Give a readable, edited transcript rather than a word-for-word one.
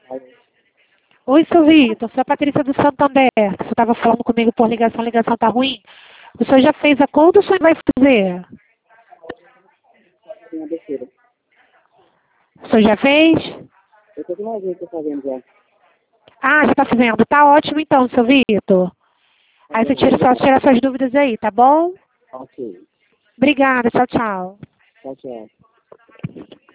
Alô? Oi, seu Vitor, sou a Patrícia do Santander. Você estava falando comigo por ligação, a ligação tá ruim. O senhor já fez a conta ou o senhor vai fazer? Tem uma besteira. O senhor já fez? Eu tô com mais gente fazendo já. Ah, já está fazendo. Tá ótimo então, seu Vitor. Aí você tira suas dúvidas aí, tá bom? Ok. Obrigada, tchau, tchau. Tchau, tchau.